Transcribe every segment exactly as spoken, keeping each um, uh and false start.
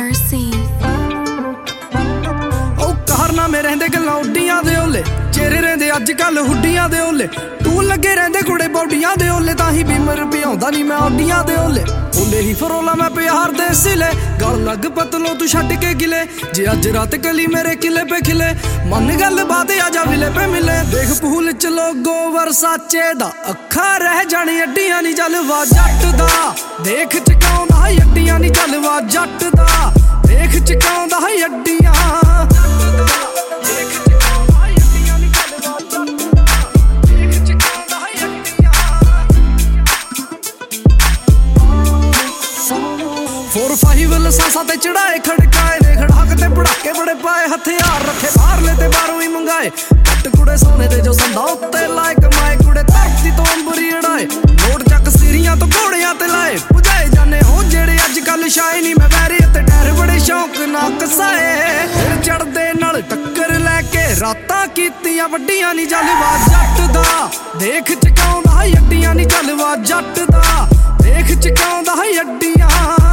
Mercy ओ कारनामे रहिंदे गल्लां उड्डियां दे ओले चेहरे रहिंदे अज कल हुड्डियां दे ओले तू लगे रहिंदे कुड़े बौडियां दे ओले तां ही बीमर पियाउंदा नी मैं औडियां दे ओले ओले ही फरोला मैं प्यार दे सिले गल लग पतलो तू छड्ड के गिले जे अज रात कली मेरे किले पे खिले मन गल बात आजा विले पे मिले देख पूल च लोगो वरसाचे दा अखा रह जानी अड्डियां नी जलवा जट दा देख चकाउंदा अड्डियां नी जलवा जट दा देख चकाउंदा अड्डियां फोर फाइव लसासा ते चढ़ाए खड़काए ने खड़ाक ते पड़ाके बड़े पाए हथियार रखे बाहर ले ते बाहरों ही मंगाए पट कुड़े सोने ते जो संदा उत्ते लाए कमाए कुड़े धरती तो अंबरी अड़ाए नोट चक सीरियां तो घोड़ियां ते लाए पुजाए जाने हो जेड़े अज कल शाए नी मैं वैरी ते डर बड़े शौक ना कसाए फिर चढ़दे नाल टक्कर लैके रातां कीतियां वड्डियां नी जलवा जट दा देख चकाउंदा अड्डियां नी जलवा जट दा देख चकाउंदा अड्डियां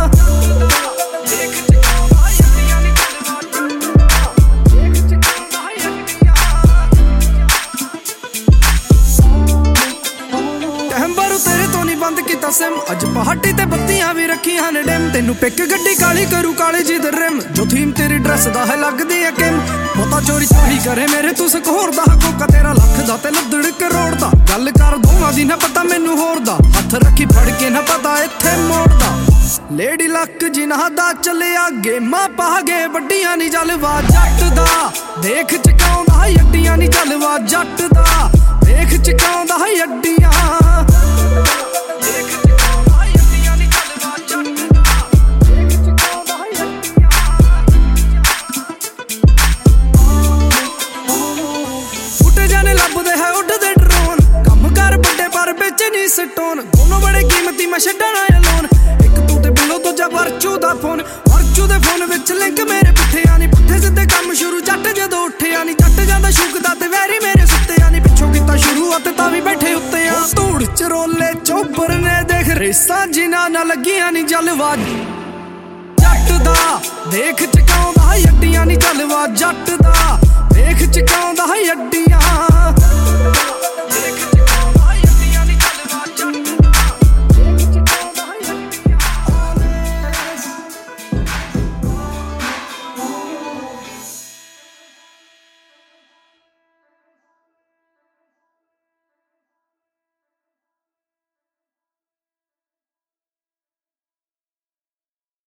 बंद किता सिम अज पहाड़ी ते बत्तियां भी रखियां ने डिम तेनू पिक गड्डी काली करू काले जी दे रिम जो थीम तेरी ड्रेस दा है लगदी है किम पता चोरी चोरी करे मेरे तू सकहोर दा कोका तेरा लख दा ते लद्दड़ करोड़ दा गल कर दोवां दी ना पता मैनू होर दा हथ रखी फड़ के ना पता इत्थे मोड़ दा लेडी लक जिन्हां दा चलिया गेमां पा गए वड्डियां नी जलवा जट दा देख चकाउंदा अड्डियां नी जलवा जट दा देख चकाउंदा अड्डियां स्टोन दोनों बड़े कीमती मैं छड्डण आया लोन एक तू ते बिलो दूजा वरचू दा फोन वरचू दे फोन विच लिंक मेरे पुठे आनी पुठे सिद्धे काम शुरू जट जदों उठे आनी जट जांदा शुकदा ते वैरी मेरे सुत्ते आनी पिछों कीता शुरुआत तां भी बैठे उत्ते आ धूड़ च रोले चोबर ने देख रेसां जिन्हां ना लगियां नी जलवा जट दा देख चकाउंदा अड्डियां नी जलवा जट दा देख चकाउंदा अड्डियां